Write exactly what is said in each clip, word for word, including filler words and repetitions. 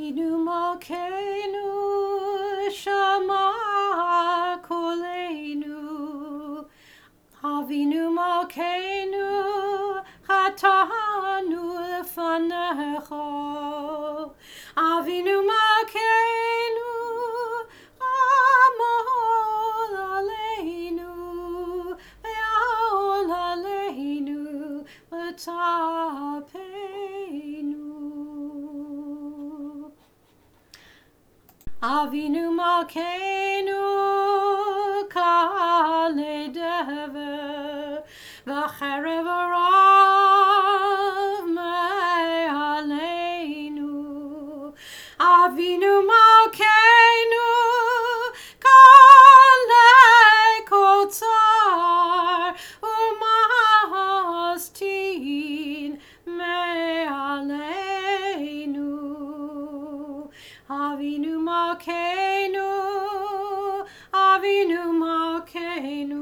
Avinu Malkeinu Shama Koleinu Avinu Malkeinu Chatanu Lefanecha Avinu Malkeinu Amol Aleinu Ve'ol Aleinu L'tapeinu Avinu Malkeinu Kale Dever V'cherev Arav Me'aleinu Avinu Malkeinu Kale Kotzar U'mastin Me'aleinu Avinu Malkeinu, Avinu Malkeinu,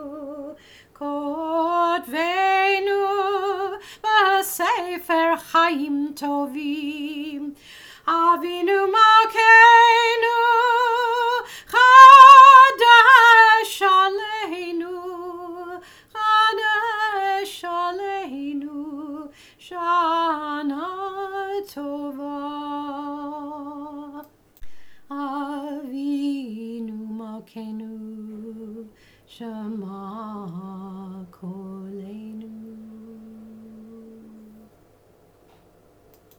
Kotvenu b'Sefer Chaim Tovim. Avinu Malkeinu, Chadash Aleinu, Chadash Aleinu, Shana Tova. Avinu Malkeinu Shema